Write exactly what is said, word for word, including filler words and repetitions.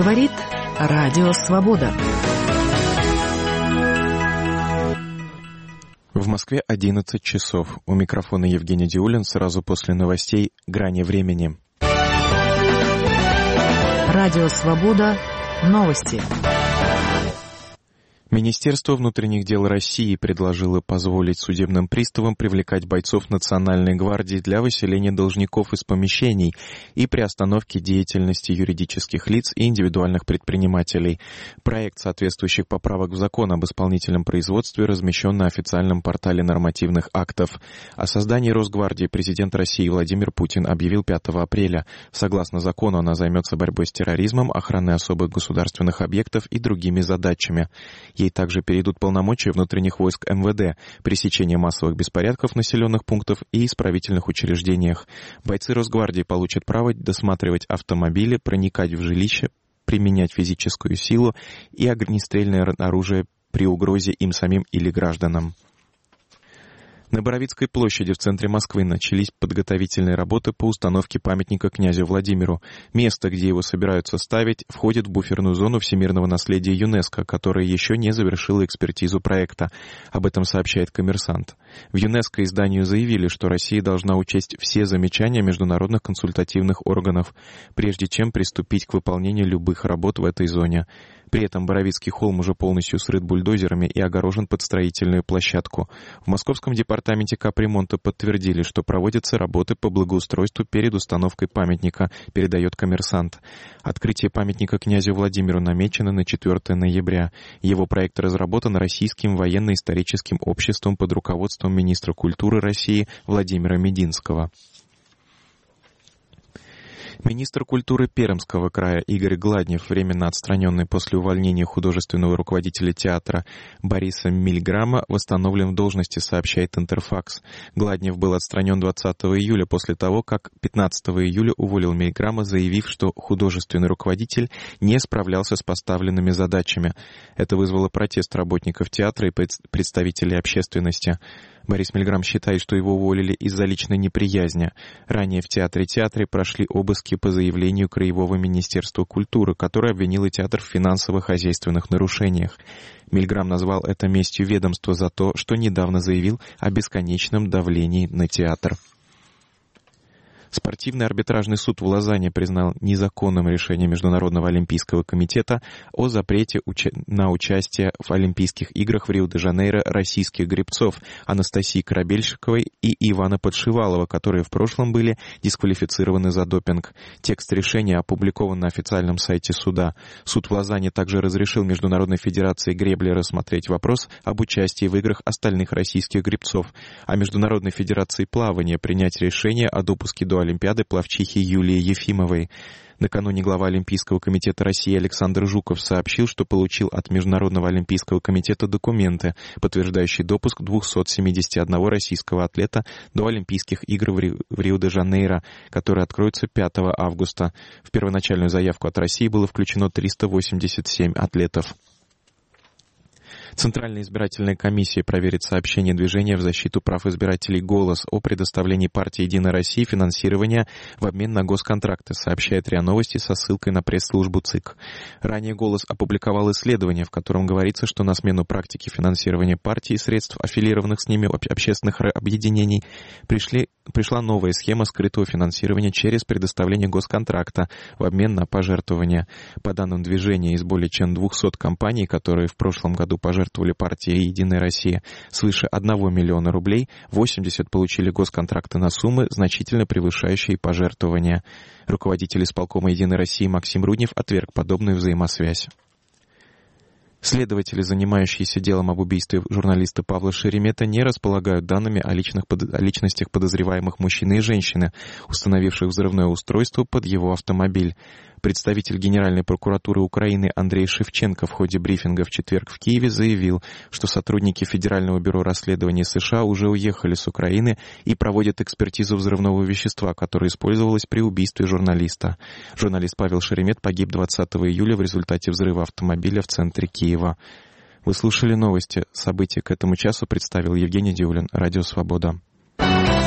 Говорит Радио Свобода. В Москве одиннадцать часов. У микрофона Евгений Диулин. Сразу после новостей «Грани времени». Радио Свобода. Новости. Министерство внутренних дел России предложило позволить судебным приставам привлекать бойцов Национальной гвардии для выселения должников из помещений и приостановки деятельности юридических лиц и индивидуальных предпринимателей. Проект соответствующих поправок в закон об исполнительном производстве размещен на официальном портале нормативных актов. О создании Росгвардии президент России Владимир Путин объявил пятого апреля. Согласно закону, она займется борьбой с терроризмом, охраной особых государственных объектов и другими задачами. Ей также перейдут полномочия внутренних войск эм вэ дэ, пресечение массовых беспорядков в населенных пунктах и исправительных учреждениях. Бойцы Росгвардии получат право досматривать автомобили, проникать в жилища, применять физическую силу и огнестрельное оружие при угрозе им самим или гражданам. На Боровицкой площади в центре Москвы начались подготовительные работы по установке памятника князю Владимиру. Место, где его собираются ставить, входит в буферную зону всемирного наследия ЮНЕСКО, которая еще не завершила экспертизу проекта. Об этом сообщает «Коммерсант». В ЮНЕСКО изданию заявили, что Россия должна учесть все замечания международных консультативных органов, прежде чем приступить к выполнению любых работ в этой зоне. При этом Боровицкий холм уже полностью срыт бульдозерами и огорожен под строительную площадку. В Московском департаменте капремонта подтвердили, что проводятся работы по благоустройству перед установкой памятника, передает «Коммерсант». Открытие памятника князю Владимиру намечено на четвёртого ноября. Его проект разработан Российским военно-историческим обществом под руководством министра культуры России Владимира Мединского. Министр культуры Пермского края Игорь Гладнев, временно отстраненный после увольнения художественного руководителя театра Бориса Мильграма, восстановлен в должности, сообщает Интерфакс. Гладнев был отстранен двадцатого июля после того, как пятнадцатого июля уволил Мильграма, заявив, что художественный руководитель не справлялся с поставленными задачами. Это вызвало протест работников театра и представителей общественности. Борис Мильграм считает, что его уволили из-за личной неприязни. Ранее в театре театре прошли обыски по заявлению Краевого министерства культуры, которое обвинило театр в финансово-хозяйственных нарушениях. Мильграм назвал это местью ведомства за то, что недавно заявил о бесконечном давлении на театр. Спортивный арбитражный суд в Лозанне признал незаконным решение Международного олимпийского комитета о запрете уча- на участие в Олимпийских играх в Рио-де-Жанейро российских гребцов Анастасии Корабельщиковой и Ивана Подшивалова, которые в прошлом были дисквалифицированы за допинг. Текст решения опубликован на официальном сайте суда. Суд в Лозанне также разрешил Международной федерации гребли рассмотреть вопрос об участии в играх остальных российских гребцов, а Международной федерации плавания принять решение о допуске до Олимпиады пловчихи Юлии Ефимовой. Накануне глава Олимпийского комитета России Александр Жуков сообщил, что получил от Международного олимпийского комитета документы, подтверждающие допуск двухсот семидесяти одного российского атлета до Олимпийских игр в, Ри- в Рио-де-Жанейро, которые откроются пятого августа. В первоначальную заявку от России было включено триста восемьдесят семь атлетов. Центральная избирательная комиссия проверит сообщение движения в защиту прав избирателей «Голос» о предоставлении партии «Единая Россия» финансирования в обмен на госконтракты, сообщает РИА Новости со ссылкой на пресс-службу ЦИК. Ранее «Голос» опубликовал исследование, в котором говорится, что на смену практике финансирования партий и средств, аффилированных с ними общественных объединений, пришли, пришла новая схема скрытого финансирования через предоставление госконтракта в обмен на пожертвования. По данным движения, из более чем двухсот компаний, которые в прошлом году пожертвовали жертвовали партии «Единая Россия» свыше одного миллиона рублей, восемьдесят получили госконтракты на суммы, значительно превышающие пожертвования. Руководитель исполкома «Единой России» Максим Руднев отверг подобную взаимосвязь. Следователи, занимающиеся делом об убийстве журналиста Павла Шеремета, не располагают данными о, личных, о личностях подозреваемых мужчины и женщины, установивших взрывное устройство под его автомобиль. Представитель Генеральной прокуратуры Украины Андрей Шевченко в ходе брифинга в четверг в Киеве заявил, что сотрудники Федерального бюро расследований США уже уехали с Украины и проводят экспертизу взрывного вещества, которое использовалось при убийстве журналиста. Журналист Павел Шеремет погиб двадцатого июля в результате взрыва автомобиля в центре Киева. Вы слушали новости. События к этому часу представил Евгений Диулин. Радио «Свобода».